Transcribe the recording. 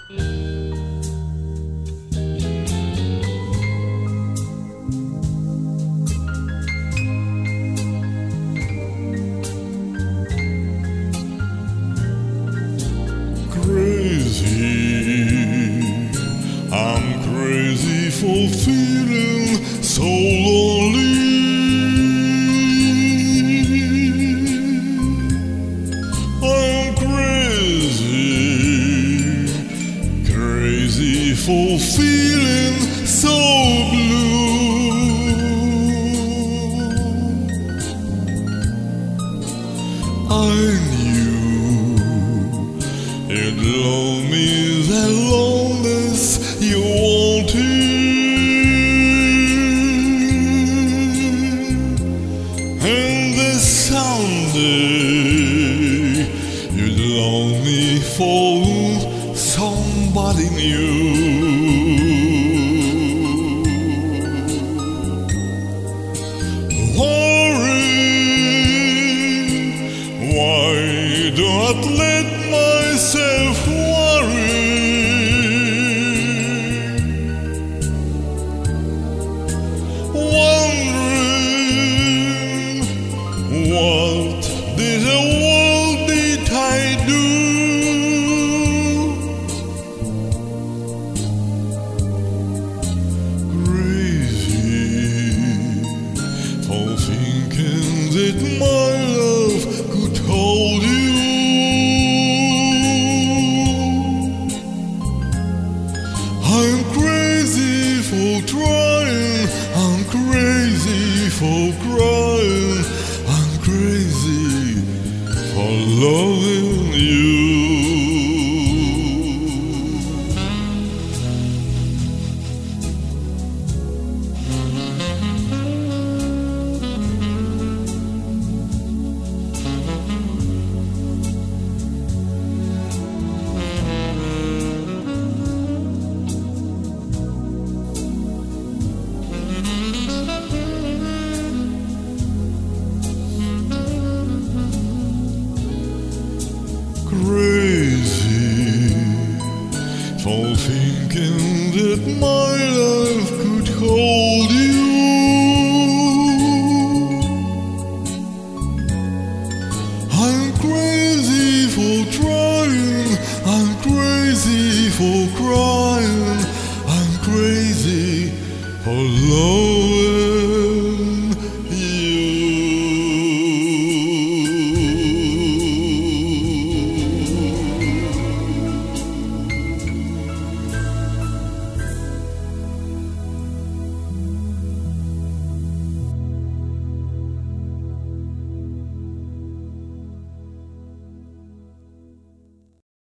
I'm crazy for feeling so lonely. I'm crazy for feeling so blue. I knew you'd love me that long as you wanted, and that someday you'd love me for somebody new. Why do not let myself worry? Wondering what this world did I do? Crazy for thinking that my love could hold you. I'm crazy for trying, I'm crazy for crying, I'm crazy for loving you. Crazy for thinking that my love could hold you. I'm crazy for trying, I'm crazy for crying, I'm crazy for love.